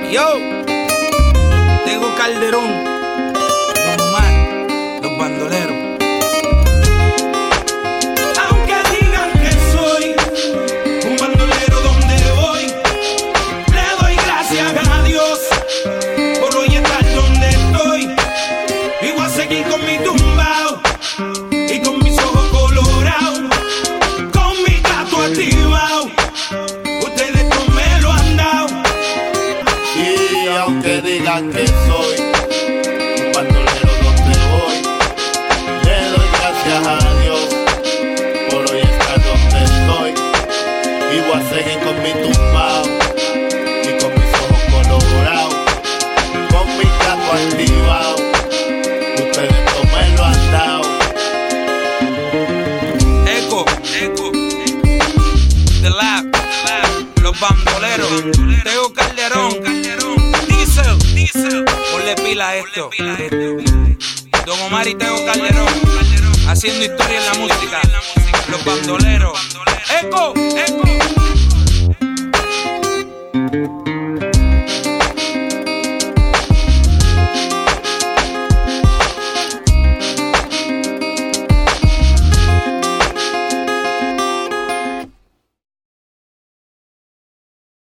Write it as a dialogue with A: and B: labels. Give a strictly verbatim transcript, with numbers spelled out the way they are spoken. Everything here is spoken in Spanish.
A: Yo, Tego Calderón, Don Omar, los bandoleros. Aunque digan que soy un bandolero donde voy, le doy gracias a Dios por hoy estar donde estoy. Y voy a seguir con mi tumbao y con mis ojos colorados, con mi gato activado. Ustedes no me lo han dado.
B: Y aunque digan que soy un bandolero donde voy, le doy gracias a Dios por hoy estar donde estoy. Y voy a seguir con mi tumbao y con mis ojos colorados, con mi gato activado. Ustedes no me lo han dado.
A: Eco, eco, The Lab, los bandoleros, Tego Calderón, Diesel, Diesel, ponle pila a esto. Don Omar y Tego Calderón, haciendo historia en la música, los bandoleros. Eco, eco.